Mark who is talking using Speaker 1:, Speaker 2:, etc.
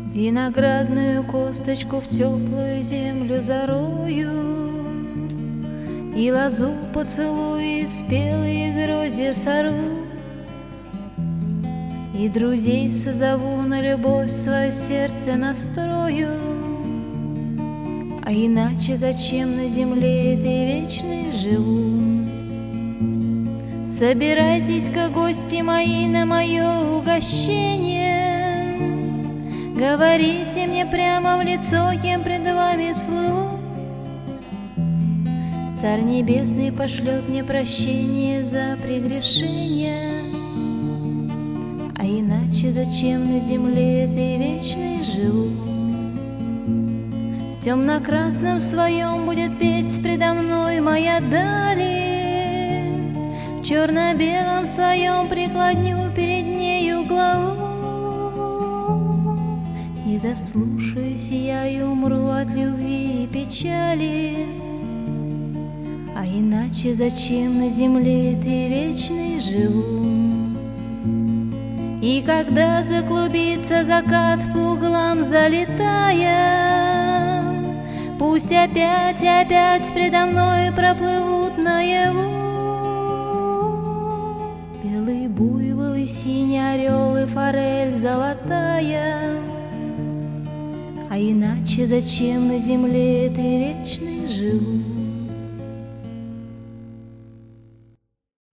Speaker 1: Виноградную косточку в теплую землю зарою, и лозу поцелую, и спелые гроздья сору, и друзей созову, на любовь свое сердце настрою. А иначе зачем на земле этой вечной живу? Собирайтесь-ка, гости мои, на мое угощение, говорите мне прямо в лицо, кем пред вами слыву. Царь Небесный пошлет мне прощение за прегрешение. А иначе зачем на земле этой вечной живу? В темно-красном своем будет петь предо мной моя дали, в черно-белом своем преклоню перед нею главу. И заслушаюсь я и умру от любви и печали. А иначе зачем на земле этой вечной живу? И когда заклубится закат по углам залетая, пусть опять и опять предо мной проплывут наяву белый буйвол и синий орел и форель золотая. А иначе зачем на земле этой вечной живу?